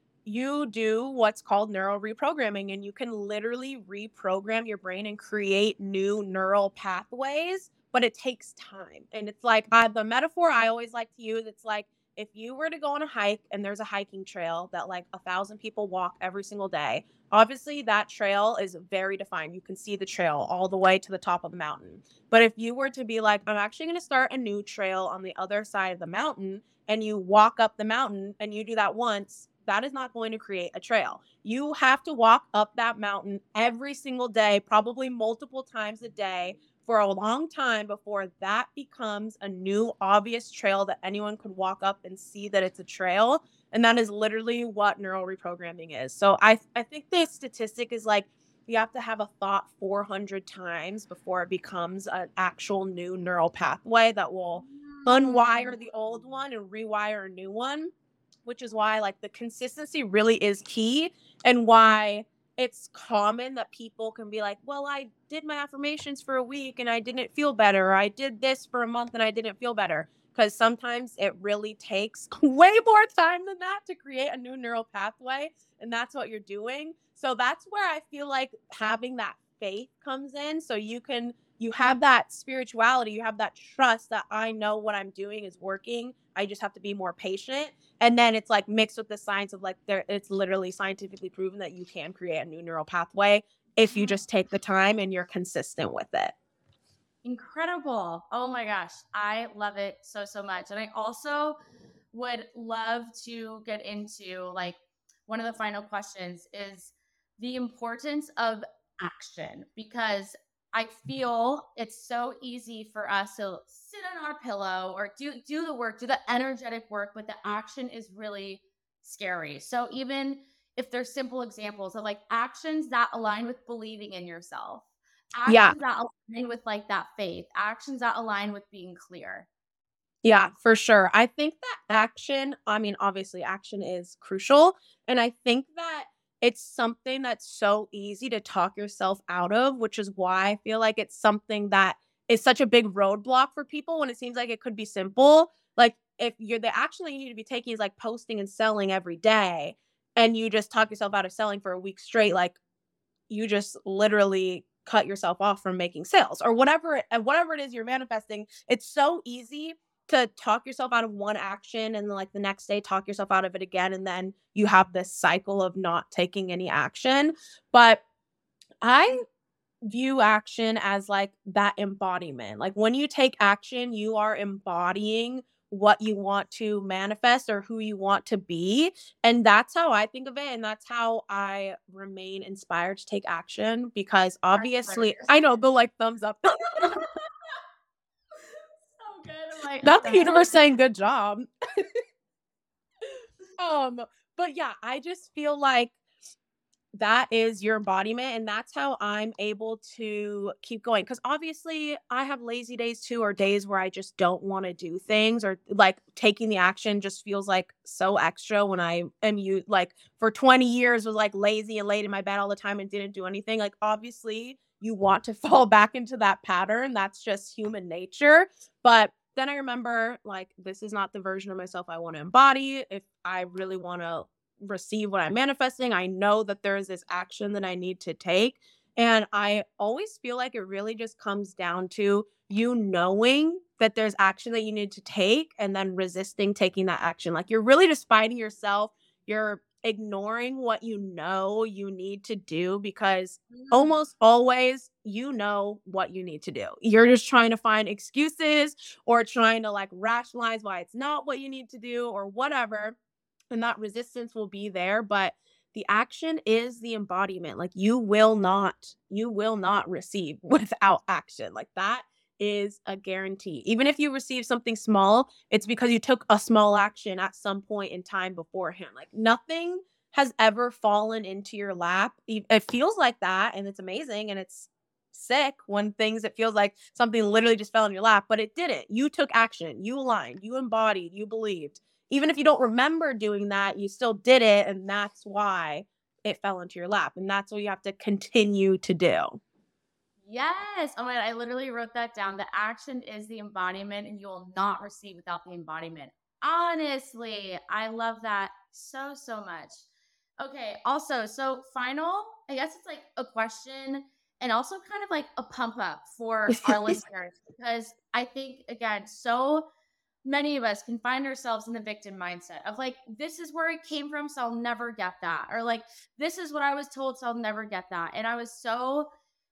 [SPEAKER 2] you do what's called neural reprogramming, and you can literally reprogram your brain and create new neural pathways, but it takes time. And it's like uh, the metaphor I always like to use, it's like if you were to go on a hike and there's a hiking trail that like a thousand people walk every single day, obviously that trail is very defined. You can see the trail all the way to the top of the mountain. But if you were to be like, I'm actually going to start a new trail on the other side of the mountain, and you walk up the mountain and you do that once, that is not going to create a trail. You have to walk up that mountain every single day, probably multiple times a day for a long time before that becomes a new obvious trail that anyone could walk up and see that it's a trail. And that is literally what neural reprogramming is. So I I think the statistic is like you have to have a thought four hundred times before it becomes an actual new neural pathway that will unwire the old one and rewire a new one, which is why like the consistency really is key, and why it's common that people can be like, well, I did my affirmations for a week and I didn't feel better. Or I did this for a month and I didn't feel better. Because sometimes it really takes way more time than that to create a new neural pathway. And that's what you're doing. So that's where I feel like having that faith comes in. So you can, you have that spirituality, you have that trust that I know what I'm doing is working. I just have to be more patient. And then it's like mixed with the science of like there, it's literally scientifically proven that you can create a new neural pathway if you just take the time and you're consistent with it.
[SPEAKER 1] Incredible. Oh my gosh. I love it so, so much. And I also would love to get into like one of the final questions is the importance of action, because I feel it's so easy for us to sit on our pillow or do do the work, do the energetic work, but the action is really scary. So even if there's simple examples of like actions that align with believing in yourself,
[SPEAKER 2] Yeah.
[SPEAKER 1] actions that align with like that faith, actions that align with being clear.
[SPEAKER 2] Yeah, for sure. I think that action, I mean, obviously action is crucial. And I think that it's something that's so easy to talk yourself out of, which is why I feel like it's something that is such a big roadblock for people when it seems like it could be simple. Like if you're the action that you need to be taking is like posting and selling every day, and you just talk yourself out of selling for a week straight, like you just literally cut yourself off from making sales or whatever it, and whatever it is you're manifesting. It's so easy to talk yourself out of one action and then like the next day talk yourself out of it again, and then you have this cycle of not taking any action. But I view action as like that embodiment. Like when you take action, you are embodying what you want to manifest or who you want to be. And that's how I think of it. And that's how I remain inspired to take action, because obviously I know the like thumbs up.
[SPEAKER 1] So good. I'm like,
[SPEAKER 2] That's
[SPEAKER 1] oh,
[SPEAKER 2] the universe saying good job. um, but yeah, I just feel like that is your embodiment, and that's how I'm able to keep going, because obviously I have lazy days too, or days where I just don't want to do things, or like taking the action just feels like so extra when I am you like for twenty years was like lazy and laid in my bed all the time and didn't do anything. Like obviously you want to fall back into that pattern. That's just human nature. But then I remember like this is not the version of myself I want to embody. If I really want to receive what I'm manifesting, I know that there is this action that I need to take. And I always feel like it really just comes down to you knowing that there's action that you need to take and then resisting taking that action. Like you're really just fighting yourself. You're ignoring what you know you need to do, because almost always you know what you need to do. You're just trying to find excuses or trying to like rationalize why it's not what you need to do or whatever, and that resistance will be there. But the action is the embodiment. Like you will not you will not receive without action. Like that is a guarantee. Even if you receive something small, it's because you took a small action at some point in time beforehand. Like nothing has ever fallen into your lap. It feels like that, and it's amazing, and it's sick when things it feels like something literally just fell in your lap, but it didn't. You took action, you aligned, you embodied, you believed. Even if you don't remember doing that, you still did it, and that's why it fell into your lap. And that's what you have to continue to do.
[SPEAKER 1] Yes. Oh my God. I literally wrote that down. The action is the embodiment, and you will not receive without the embodiment. Honestly, I love that so, so much. Okay. Also, so final, I guess it's like a question and also kind of like a pump up for our listeners, because I think, again, so many of us can find ourselves in the victim mindset of like, this is where it came from, so I'll never get that. Or like, this is what I was told, so I'll never get that. And I was so,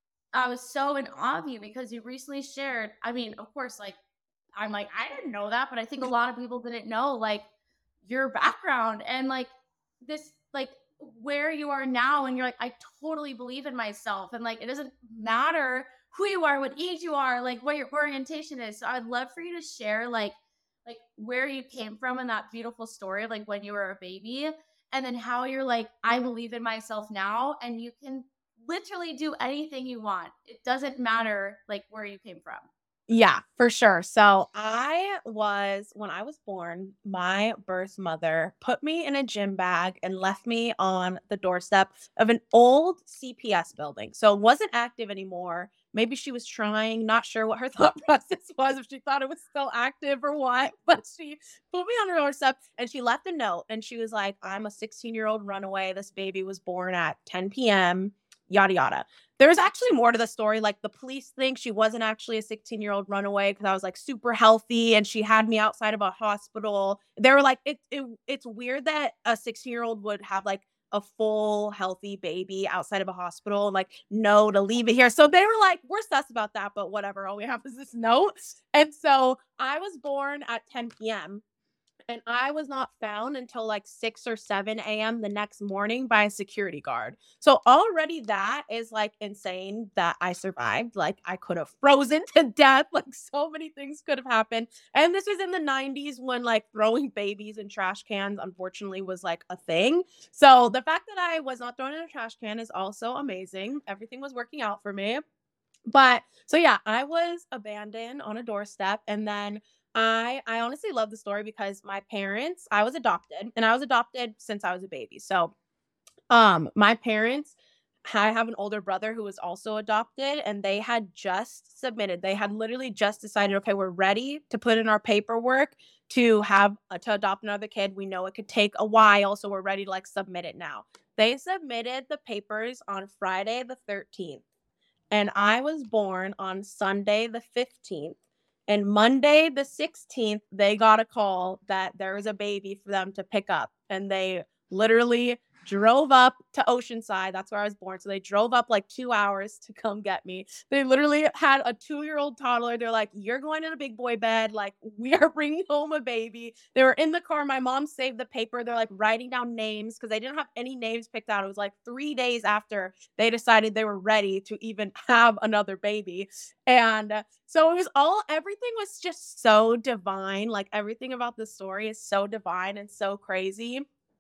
[SPEAKER 1] I was so in awe of you because you recently shared, I mean, of course, like, I'm like, I didn't know that, but I think a lot of people didn't know like your background and like this, like where you are now. And you're like, I totally believe in myself. And like, it doesn't matter who you are, what age you are, like what your orientation is. So I'd love for you to share like, like where you came from in that beautiful story of like when you were a baby and then how you're like, I believe in myself now and you can literally do anything you want. It doesn't matter like where you came from.
[SPEAKER 2] Yeah, for sure. So I was, when I was born, my birth mother put me in a gym bag and left me on the doorstep of an old C P S building. So it wasn't active anymore. Maybe she was trying, not sure what her thought process was, if she thought it was still active or what, but she put me on her doorstep and she left a note and she was like, I'm a sixteen year old runaway. This baby was born at ten p.m., yada, yada. There's actually more to the story. Like the police think she wasn't actually a sixteen year old runaway because I was like super healthy and she had me outside of a hospital. They were like, it, it it's weird that a sixteen year old would have like a full healthy baby outside of a hospital and like, no, to leave it here. So they were like, we're sus about that, but whatever. All we have is this note. And so I was born at ten p.m. and I was not found until like six or seven a.m. the next morning by a security guard. So already that is like insane that I survived. Like I could have frozen to death. Like so many things could have happened. And this was in the nineties when like throwing babies in trash cans, unfortunately, was like a thing. So the fact that I was not thrown in a trash can is also amazing. Everything was working out for me. But so yeah, I was abandoned on a doorstep and then I I honestly love the story because my parents, I was adopted and I was adopted since I was a baby. So, um my parents, I have an older brother who was also adopted and they had just submitted. They had literally just decided, okay, we're ready to put in our paperwork to have uh, to adopt another kid. We know it could take a while, so we're ready to like submit it now. They submitted the papers on Friday the thirteenth and I was born on Sunday the fifteenth. And Monday the sixteenth, they got a call that there was a baby for them to pick up. And they literally drove up to Oceanside. That's where I was born. So they drove up like two hours to come get me. They literally had a two-year-old toddler. They're like, you're going in a big boy bed. Like, we are bringing home a baby. They were in the car. My mom saved the paper. They're like writing down names because they didn't have any names picked out. It was like three days after they decided they were ready to even have another baby. And uh, so it was all, everything was just so divine. Like everything about the story is so divine and so crazy.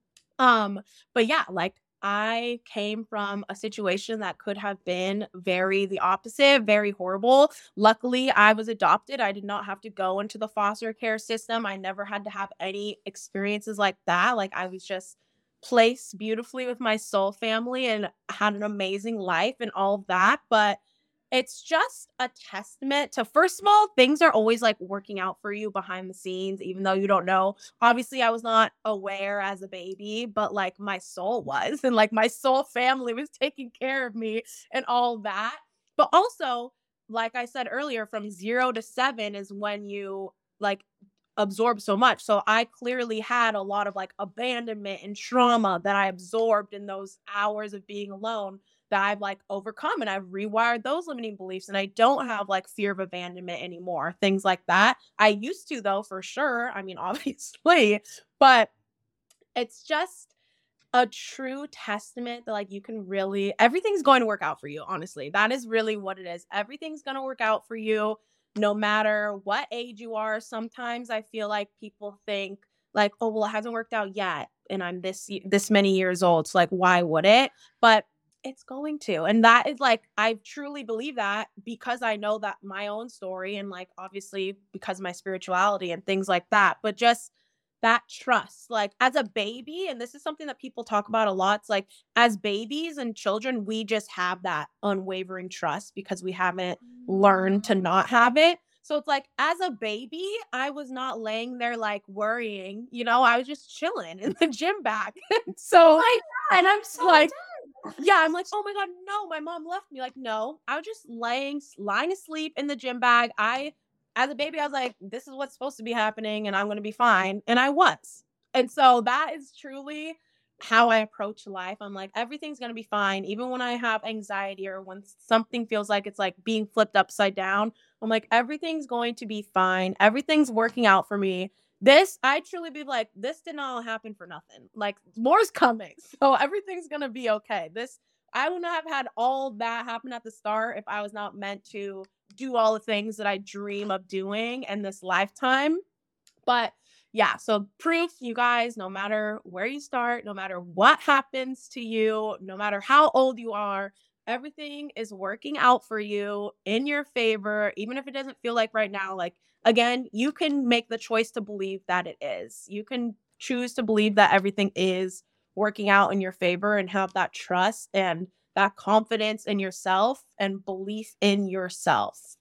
[SPEAKER 2] Um, but yeah, like I came from a situation that could have been very the opposite, very horrible. Luckily, I was adopted. I did not have to go into the foster care system. I never had to have any experiences like that. Like I was just placed beautifully with my soul family and had an amazing life and all of that. But it's just a testament to, first of all, things are always like working out for you behind the scenes, even though you don't know. Obviously, I was not aware as a baby, but like my soul was, and like my soul family was taking care of me and all that. But also, like I said earlier, from zero to seven is when you like absorb so much. So I clearly had a lot of like abandonment and trauma that I absorbed in those hours of being alone that I've like overcome and I've rewired those limiting beliefs and I don't have like fear of abandonment anymore. Things like that. I used to though, for sure. I mean, obviously, but it's just a true testament that like you can really, everything's going to work out for you, honestly. That is really what it is. Everything's going to work out for you no matter what age you are. Sometimes I feel like people think like, oh, well, it hasn't worked out yet and I'm this this many years old. So like, why would it? But it's going to. And that is like, I truly believe that because I know that my own story and like obviously because of my spirituality and things like that. But just that trust, like as a baby, and this is something that people talk about a lot. It's like as babies and children, we just have that unwavering trust because we haven't learned to not have it. So it's like as a baby, I was not laying there like worrying, you know, I was just chilling in the gym bag. So
[SPEAKER 1] Oh my God, I'm so
[SPEAKER 2] like,
[SPEAKER 1] dead.
[SPEAKER 2] yeah, I'm like, oh my God, no, my mom left me. Like, no, I was just laying, lying asleep in the gym bag. I as a baby, I was like, this is what's supposed to be happening and I'm going to be fine. And I was. And so that is truly how I approach life. I'm like, everything's going to be fine. Even when I have anxiety or when something feels like it's like being flipped upside down, I'm like, everything's going to be fine. Everything's working out for me. This, I truly be like, this did not happen for nothing. Like, more's coming. So everything's going to be okay. This, I would not have had all that happen at the start if I was not meant to do all the things that I dream of doing in this lifetime. But yeah, so proof, you guys, no matter where you start, no matter what happens to you, no matter how old you are, everything is working out for you in your favor, even if it doesn't feel like right now. Like, again, you can make the choice to believe that it is. You can choose to believe that everything is working out in your favor and have that trust and that confidence in yourself and belief in yourself.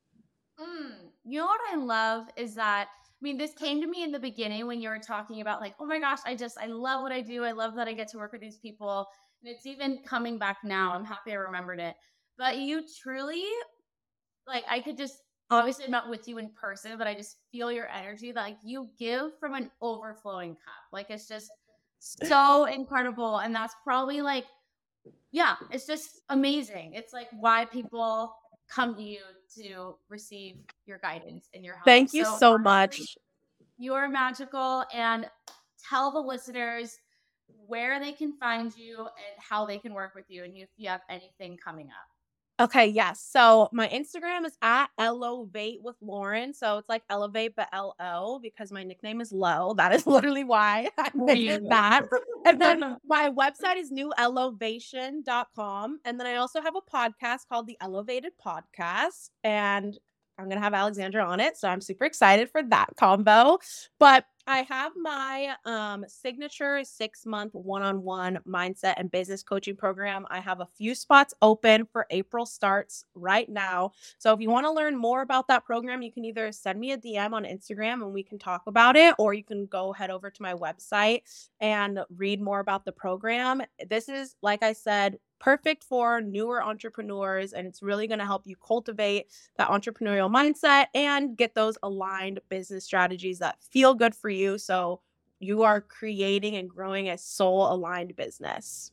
[SPEAKER 1] Mm, you know what I love is that, I mean, this came to me in the beginning when you were talking about like, oh my gosh, I just, I love what I do. I love that I get to work with these people. And it's even coming back now. I'm happy I remembered it. But you truly, like, I could just, obviously I'm not with you in person, but I just feel your energy. Like, you give from an overflowing cup. Like, it's just so incredible. And that's probably like, yeah, it's just amazing. It's like why people come to you to receive your guidance and your help.
[SPEAKER 2] Thank you so, so
[SPEAKER 1] honestly,
[SPEAKER 2] much.
[SPEAKER 1] You are magical. And tell the listeners where they can find you and how they can work with you, and if you have anything coming up.
[SPEAKER 2] Okay, yes. So my Instagram is at Elevate with Lauren. So it's like elevate but L O because my nickname is Low. That is literally why I made that. And then my website is new elevation dot com. And then I also have a podcast called The Elevated Podcast. And I'm going to have Alexandra on it. So I'm super excited for that combo. But I have my um, signature six-month one-on-one mindset and business coaching program. I have a few spots open for April starts right now. So if you want to learn more about that program, you can either send me a D M on Instagram and we can talk about it, or you can go head over to my website and read more about the program. This is, like I said, perfect for newer entrepreneurs, and it's really going to help you cultivate that entrepreneurial mindset and get those aligned business strategies that feel good for you, so you are creating and growing a soul aligned business.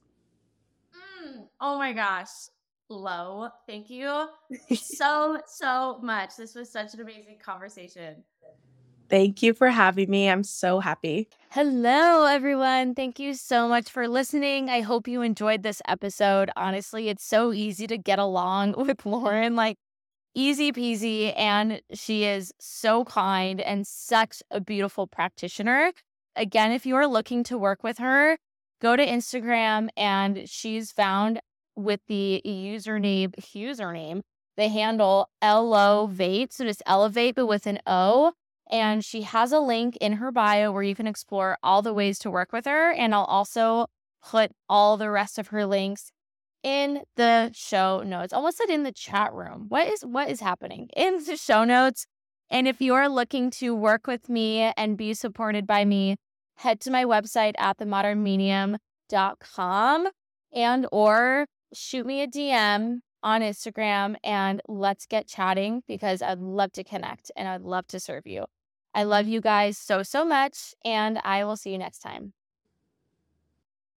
[SPEAKER 1] Mm, oh my gosh, Lo, thank you so so much. This was such an amazing conversation.
[SPEAKER 2] Thank you for having me. I'm so happy.
[SPEAKER 1] Hello, everyone. Thank you so much for listening. I hope you enjoyed this episode. Honestly, it's so easy to get along with Lauren, like easy peasy. And she is so kind and such a beautiful practitioner. Again, if you are looking to work with her, go to Instagram, and she's found with the username, username, the handle Elevate. So just elevate, but with an O. And she has a link in her bio where you can explore all the ways to work with her. And I'll also put all the rest of her links in the show notes. Almost said in the chat room. What is what is happening? In the show notes. And if you are looking to work with me and be supported by me, head to my website at the modern medium dot com and or shoot me a D M on Instagram and let's get chatting, because I'd love to connect and I'd love to serve you. I love you guys so, so much, and I will see you next time.